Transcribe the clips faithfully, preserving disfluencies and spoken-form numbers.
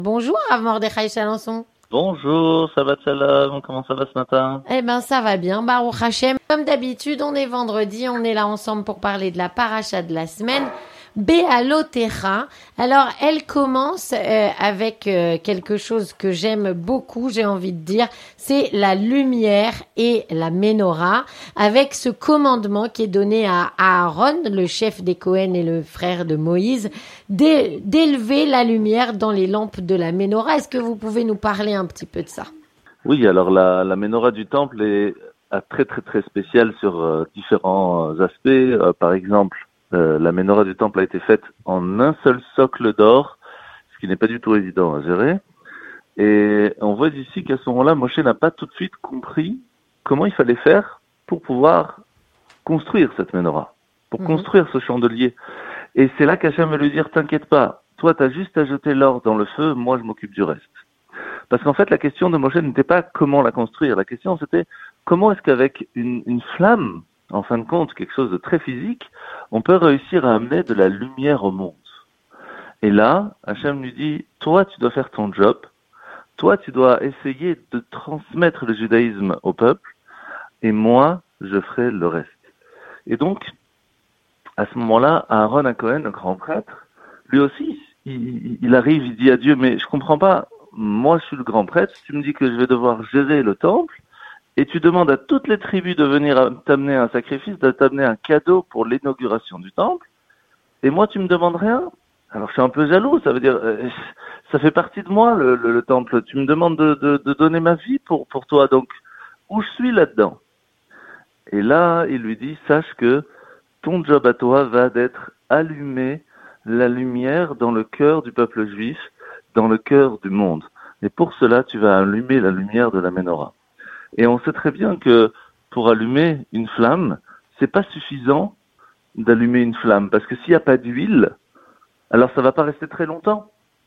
Bonjour, Rav Mordechai Chalençon. Bonjour, Shabbat Shalom, comment ça va ce matin? Eh ben, ça va bien, Baruch Hashem. Comme d'habitude, on est vendredi, on est là ensemble pour parler de la paracha de la semaine, Béalotecha. Alors, elle commence euh, avec euh, quelque chose que j'aime beaucoup, j'ai envie de dire, c'est la lumière et la menorah, avec ce commandement qui est donné à Aaron, le chef des Cohen et le frère de Moïse, d'é- d'élever la lumière dans les lampes de la menorah. Est-ce que vous pouvez nous parler un petit peu de ça? Oui, alors la, la menorah du temple est euh, très très très spéciale sur euh, différents euh, aspects. Euh, par exemple, euh, la menorah du temple a été faite en un seul socle d'or, ce qui n'est pas du tout évident à gérer. Et on voit ici qu'à ce moment-là, Moshe n'a pas tout de suite compris comment il fallait faire pour pouvoir construire cette menorah, pour Mhm. construire ce chandelier. Et c'est là qu'Hachem va lui dire, t'inquiète pas, toi t'as juste à jeter l'or dans le feu, moi je m'occupe du reste. Parce qu'en fait, la question de Moshe n'était pas comment la construire. La question, c'était comment est-ce qu'avec une, une flamme, en fin de compte, quelque chose de très physique, on peut réussir à amener de la lumière au monde. Et là, Hachem lui dit, toi, tu dois faire ton job. Toi, tu dois essayer de transmettre le judaïsme au peuple. Et moi, je ferai le reste. Et donc, à ce moment-là, Aaron HaKohen, le grand prêtre, lui aussi, il, il arrive, il dit à Dieu, mais je comprends pas, moi je suis le grand prêtre, tu me dis que je vais devoir gérer le temple, et tu demandes à toutes les tribus de venir à- t'amener un sacrifice, de t'amener un cadeau pour l'inauguration du temple, et moi tu me demandes rien. Alors je suis un peu jaloux, ça veut dire, euh, ça fait partie de moi le, le- le temple, tu me demandes de, de- de donner ma vie pour, pour toi, donc où je suis là-dedans? Et là, il lui dit, sache que ton job à toi va d'être allumer la lumière dans le cœur du peuple juif, dans le cœur du monde. Et pour cela, tu vas allumer la lumière de la menorah. Et on sait très bien que pour allumer une flamme, c'est pas suffisant d'allumer une flamme, parce que s'il n'y a pas d'huile, alors ça va pas rester très longtemps.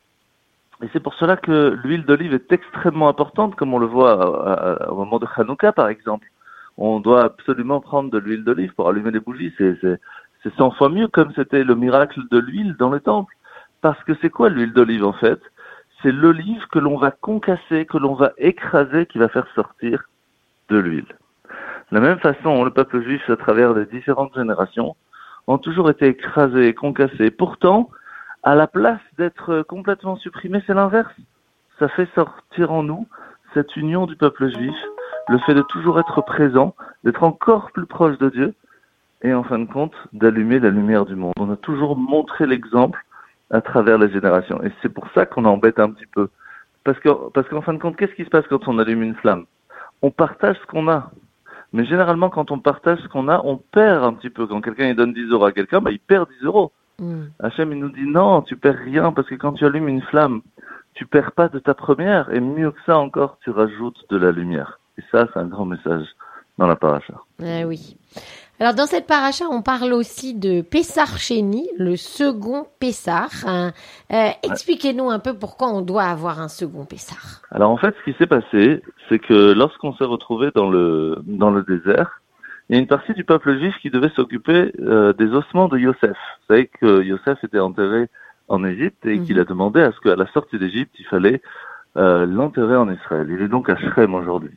Et c'est pour cela que l'huile d'olive est extrêmement importante, comme on le voit à- à- au moment de Hanouka, par exemple. On doit absolument prendre de l'huile d'olive pour allumer les bougies. C'est, c'est, c'est cent fois mieux, comme c'était le miracle de l'huile dans le temple. Parce que c'est quoi l'huile d'olive, en fait? C'est l'olive que l'on va concasser, que l'on va écraser, qui va faire sortir de l'huile. De la même façon, le peuple juif, à travers les différentes générations, ont toujours été écrasés, concassés. Pourtant, à la place d'être complètement supprimés, c'est l'inverse. Ça fait sortir en nous cette union du peuple juif, le fait de toujours être présent, d'être encore plus proche de Dieu, et en fin de compte, d'allumer la lumière du monde. On a toujours montré l'exemple à travers les générations. Et c'est pour ça qu'on embête un petit peu. Parce que, parce qu'en fin de compte, qu'est-ce qui se passe quand on allume une flamme? On partage ce qu'on a. Mais généralement, quand on partage ce qu'on a, on perd un petit peu. Quand quelqu'un il donne dix euros à quelqu'un, bah, il perd dix euros. Mm. Hachem, il nous dit non, tu perds rien, parce que quand tu allumes une flamme, tu perds pas de ta première, et mieux que ça encore, tu rajoutes de la lumière. Et ça, c'est un grand message dans la paracha. Eh oui. Alors, dans cette paracha, on parle aussi de Pessar Sheni, le second Pessar. Hein. Euh, expliquez-nous un peu pourquoi on doit avoir un second Pessar. Alors en fait, ce qui s'est passé, c'est que lorsqu'on s'est retrouvé dans le, dans le désert, il y a une partie du peuple juif qui devait s'occuper euh, des ossements de Yosef. Vous savez que Yosef était enterré en Égypte et Mhm. qu'il a demandé à ce qu'à la sortie d'Égypte, il fallait euh, l'enterrer en Israël. Il est donc à Shrem aujourd'hui.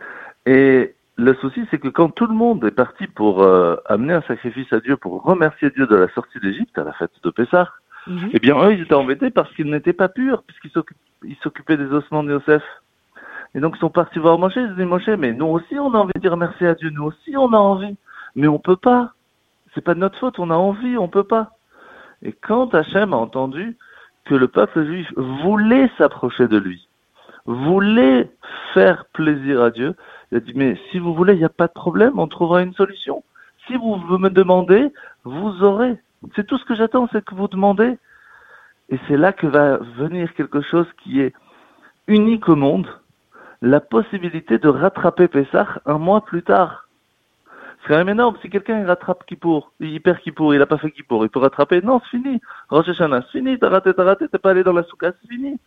Et le souci, c'est que quand tout le monde est parti pour euh, amener un sacrifice à Dieu, pour remercier Dieu de la sortie d'Égypte, à la fête de Pessah, Mhm. eh bien eux, ils étaient embêtés parce qu'ils n'étaient pas purs, puisqu'ils s'occup- ils s'occupaient des ossements de Yosef. Et donc ils sont partis voir Moshe, ils ont dit Moshe, mais nous aussi on a envie de dire merci à Dieu, nous aussi on a envie, mais on peut pas. C'est pas de notre faute, on a envie, on peut pas. Et quand Hachem a entendu que le peuple juif voulait s'approcher de lui, voulait faire plaisir à Dieu, il a dit, mais si vous voulez, il n'y a pas de problème, on trouvera une solution. Si vous me demandez, vous aurez. C'est tout ce que j'attends, c'est que vous demandez. Et c'est là que va venir quelque chose qui est unique au monde, la possibilité de rattraper Pessah un mois plus tard. C'est quand même énorme. Si quelqu'un il rattrape Kippour, il perd Kippour, il n'a pas fait Kippour, il peut rattraper. Non, c'est fini. Rosh Hashanah, c'est fini. T'as raté, t'as raté, t'es pas allé dans la soukha, c'est fini.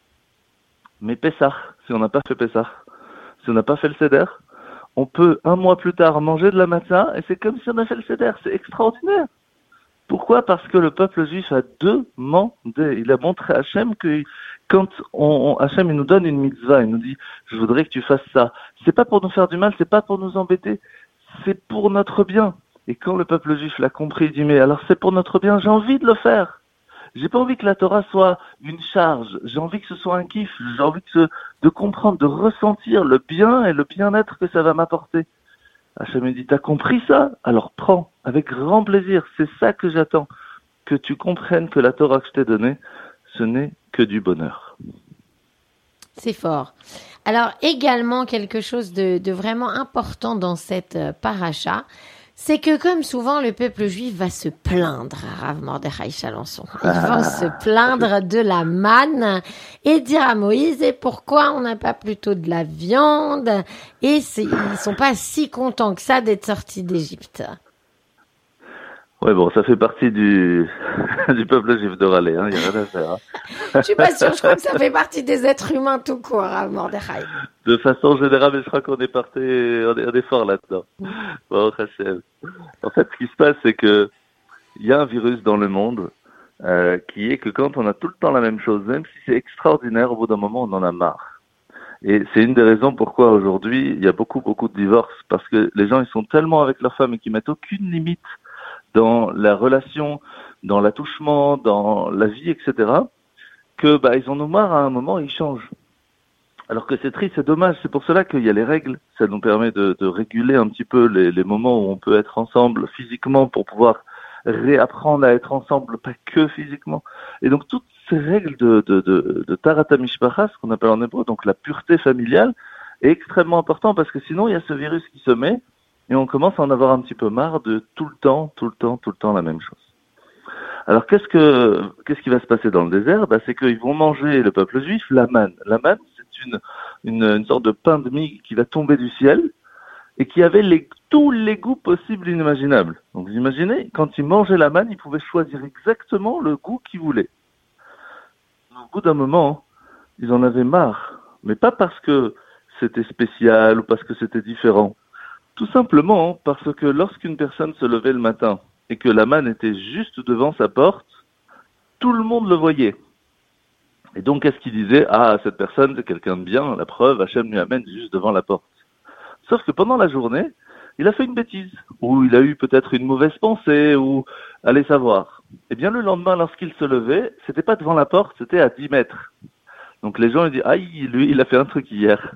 Mais Pessah, si on n'a pas fait Pessah, si on n'a pas fait le Seder, on peut un mois plus tard manger de la matzah et c'est comme si on a fait le Seder. C'est extraordinaire. Pourquoi? Parce que le peuple juif a demandé. Il a montré à Hachem que quand on, on, Hachem il nous donne une mitzvah, il nous dit je voudrais que tu fasses ça. C'est pas pour nous faire du mal, c'est pas pour nous embêter, c'est pour notre bien. Et quand le peuple juif l'a compris, il dit mais alors c'est pour notre bien, j'ai envie de le faire. J'ai pas envie que la Torah soit une charge, j'ai envie que ce soit un kiff, j'ai envie que ce, de comprendre, de ressentir le bien et le bien-être que ça va m'apporter. Hachem me dit, t'as compris ça? Alors prends, avec grand plaisir, c'est ça que j'attends, que tu comprennes que la Torah que je t'ai donnée, ce n'est que du bonheur. C'est fort. Alors également quelque chose de, de vraiment important dans cette euh, paracha, c'est que comme souvent le peuple juif va se plaindre à Rav Mordechai Chalençon. Ils vont ah. se plaindre de la manne et dire à Moïse et pourquoi on n'a pas plutôt de la viande et c'est, ils sont pas si contents que ça d'être sortis d'Égypte. Ouais bon, ça fait partie du du peuple juif de râler, hein, il y a rien à faire. Hein. Je suis pas sûre, je crois que ça fait partie des êtres humains tout court, Rav Mordechai. De façon générale, mais je crois qu'on est parti, on est, on est fort là-dedans. Bon, Hachem. En fait, ce qui se passe, c'est que il y a un virus dans le monde euh, qui est que quand on a tout le temps la même chose, même si c'est extraordinaire, au bout d'un moment, on en a marre. Et c'est une des raisons pourquoi aujourd'hui, il y a beaucoup, beaucoup de divorces, parce que les gens, ils sont tellement avec leur femme et qu'ils mettent aucune limite dans la relation, dans l'attouchement, dans la vie, et cetera, que bah ils en ont marre à un moment, ils changent. Alors que c'est triste, c'est dommage. C'est pour cela qu'il y a les règles. Ça nous permet de, de réguler un petit peu les, les moments où on peut être ensemble physiquement pour pouvoir réapprendre à être ensemble, pas que physiquement. Et donc toutes ces règles de, de, de, de Tarat HaMishpacha, ce qu'on appelle en hébreu, donc la pureté familiale, est extrêmement important parce que sinon il y a ce virus qui se met et on commence à en avoir un petit peu marre de tout le temps, tout le temps, tout le temps la même chose. Alors qu'est-ce que qu'est-ce qui va se passer dans le désert? Bah, c'est qu'ils vont manger, le peuple juif, la manne. La manne, c'est une, une, une sorte de pain de mie qui va tomber du ciel et qui avait les, tous les goûts possibles et inimaginables. Donc vous imaginez, quand ils mangeaient la manne, ils pouvaient choisir exactement le goût qu'ils voulaient. Au bout d'un moment, ils en avaient marre, mais pas parce que c'était spécial ou parce que c'était différent. Tout simplement parce que lorsqu'une personne se levait le matin et que la manne était juste devant sa porte, tout le monde le voyait. Et donc, qu'est-ce qu'il disait? Ah, cette personne, c'est quelqu'un de bien, la preuve, Hachem lui amène juste devant la porte. Sauf que pendant la journée, il a fait une bêtise, ou il a eu peut-être une mauvaise pensée, ou allez savoir. Eh bien, le lendemain, lorsqu'il se levait, c'était pas devant la porte, c'était à dix mètres. Donc les gens, ils disent, aïe, lui, il a fait un truc hier.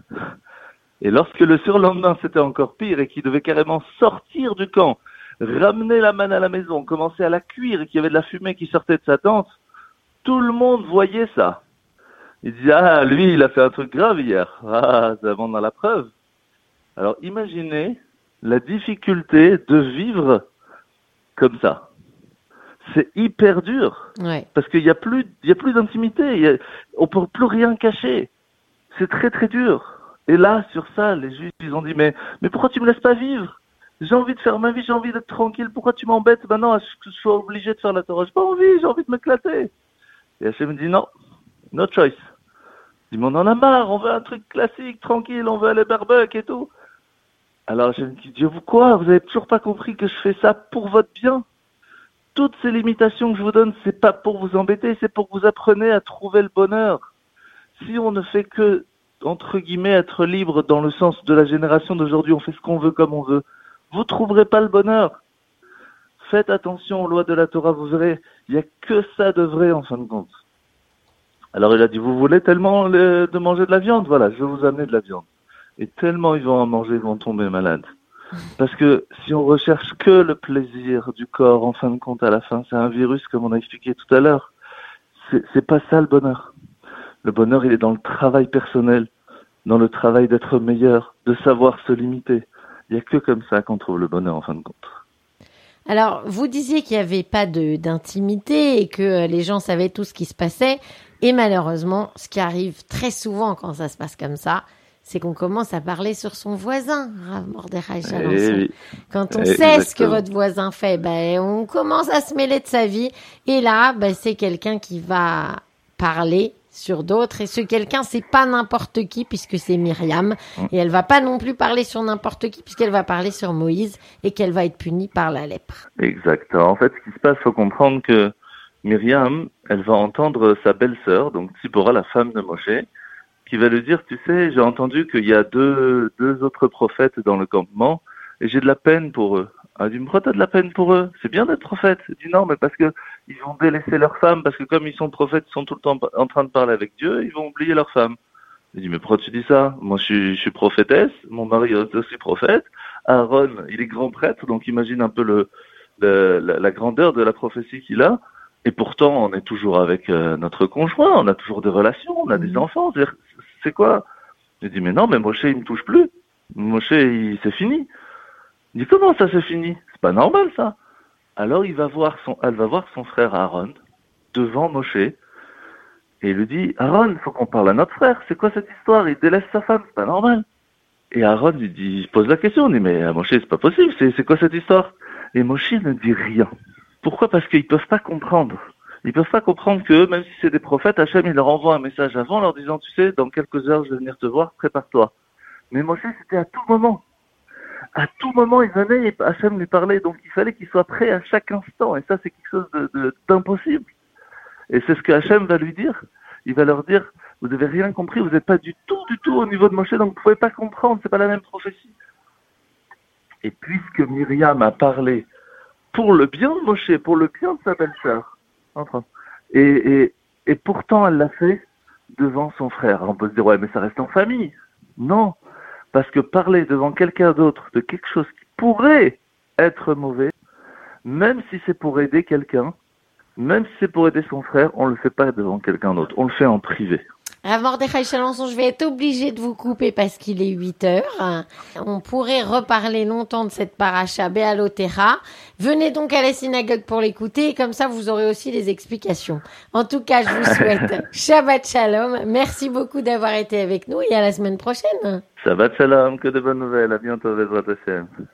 Et lorsque le surlendemain, c'était encore pire, et qu'il devait carrément sortir du camp, ramener la manne à la maison, commencer à la cuire et qu'il y avait de la fumée qui sortait de sa tente, tout le monde voyait ça. Il disait, ah, lui, il a fait un truc grave hier. Ah, ça montre dans la preuve. Alors, imaginez la difficulté de vivre comme ça. C'est hyper dur. Ouais. Parce qu'il n'y a plus, il y a plus d'intimité. Il y a, on ne peut plus rien cacher. C'est très, très dur. Et là, sur ça, les Juifs, ils ont dit, mais, mais pourquoi tu me laisses pas vivre? J'ai envie de faire ma vie, j'ai envie d'être tranquille. Pourquoi tu m'embêtes maintenant à ce que je sois obligé de faire la Torah? J'ai pas envie, j'ai envie de m'éclater. Et Hachem me dit non, no choice. Il dit, mais on en a marre, on veut un truc classique, tranquille, on veut aller barbecue et tout. Alors Hachem me dit, Dieu vous quoi? Vous avez toujours pas compris que je fais ça pour votre bien? Toutes ces limitations que je vous donne, c'est pas pour vous embêter, c'est pour que vous appreniez à trouver le bonheur. Si on ne fait que, entre guillemets, être libre dans le sens de la génération d'aujourd'hui, on fait ce qu'on veut comme on veut, vous trouverez pas le bonheur. Faites attention aux lois de la Torah, vous verrez, il n'y a que ça de vrai en fin de compte. Alors il a dit, vous voulez tellement le, de manger de la viande? Voilà, je vais vous amener de la viande. Et tellement ils vont en manger, ils vont tomber malades. Parce que si on recherche que le plaisir du corps, en fin de compte, à la fin, c'est un virus, comme on a expliqué tout à l'heure. C'est, c'est pas ça le bonheur. Le bonheur, il est dans le travail personnel, dans le travail d'être meilleur, de savoir se limiter. Il n'y a que comme ça qu'on trouve le bonheur en fin de compte. Alors, vous disiez qu'il n'y avait pas de, d'intimité et que les gens savaient tout ce qui se passait. Et malheureusement, ce qui arrive très souvent quand ça se passe comme ça, c'est qu'on commence à parler sur son voisin, Rav Mordechai Chalençon. Oui. Quand on et sait exactement. Ce que votre voisin fait, ben, on commence à se mêler de sa vie. Et là, ben, c'est quelqu'un qui va parler sur d'autres. Et ce quelqu'un, c'est pas n'importe qui puisque c'est Myriam. Et elle va pas non plus parler sur n'importe qui puisqu'elle va parler sur Moïse et qu'elle va être punie par la lèpre. Exactement. En fait, ce qui se passe, il faut comprendre que Myriam, elle va entendre sa belle-sœur, donc Tzipora, la femme de Moshe, qui va lui dire, tu sais, j'ai entendu qu'il y a deux, deux autres prophètes dans le campement et j'ai de la peine pour eux. Elle dit, mais pourquoi t'as de la peine pour eux? C'est bien d'être prophète. Elle dit, non, mais parce que ils vont délaisser leurs femmes, parce que comme ils sont prophètes, ils sont tout le temps en train de parler avec Dieu, ils vont oublier leurs femmes. Elle dit, mais pourquoi tu dis ça? Moi, je suis, je suis prophétesse, mon mari est aussi prophète, Aaron, il est grand prêtre, donc imagine un peu le, le la, la grandeur de la prophétie qu'il a, et pourtant, on est toujours avec euh, notre conjoint, on a toujours des relations, on a des enfants, c'est-à-dire, c'est quoi? Elle dit, mais non, mais Moshe, il me touche plus. Moshe, il, c'est fini. Il dit, comment ça c'est fini? C'est pas normal ça. Alors il va voir son, elle va voir son frère Aaron devant Moshe et il lui dit, Aaron, il faut qu'on parle à notre frère. C'est quoi cette histoire? Il délaisse sa femme, c'est pas normal. Et Aaron lui dit, il pose la question, il dit, mais Moshe, c'est pas possible, c'est, c'est quoi cette histoire? Et Moshe ne dit rien. Pourquoi? Parce qu'ils peuvent pas comprendre. Ils peuvent pas comprendre que même si c'est des prophètes, Hachem il leur envoie un message avant leur disant, tu sais, dans quelques heures je vais venir te voir, prépare-toi. Mais Moshe, c'était à tout moment. À tout moment, il venait et Hachem lui parlait, donc il fallait qu'il soit prêt à chaque instant. Et ça, c'est quelque chose de, de, d'impossible. Et c'est ce que Hachem va lui dire. Il va leur dire, vous n'avez rien compris, vous n'êtes pas du tout, du tout au niveau de Moshe, donc vous ne pouvez pas comprendre, c'est pas la même prophétie. Et puisque Myriam a parlé pour le bien de Moshe, pour le bien de sa belle-sœur, enfin, et, et, et pourtant elle l'a fait devant son frère. On peut se dire, ouais, mais ça reste en famille. Non. Parce que parler devant quelqu'un d'autre de quelque chose qui pourrait être mauvais, même si c'est pour aider quelqu'un, même si c'est pour aider son frère, on ne le fait pas devant quelqu'un d'autre, on le fait en privé. Rav Mordechai Chalençon, je vais être obligée de vous couper parce qu'il est huit heures. On pourrait reparler longtemps de cette paracha Béalotéra. Venez donc à la synagogue pour l'écouter et comme ça vous aurez aussi les explications. En tout cas, je vous souhaite Shabbat Shalom. Merci beaucoup d'avoir été avec nous et à la semaine prochaine. Shabbat Shalom, que de bonnes nouvelles. À bientôt, Bezrat Hashem.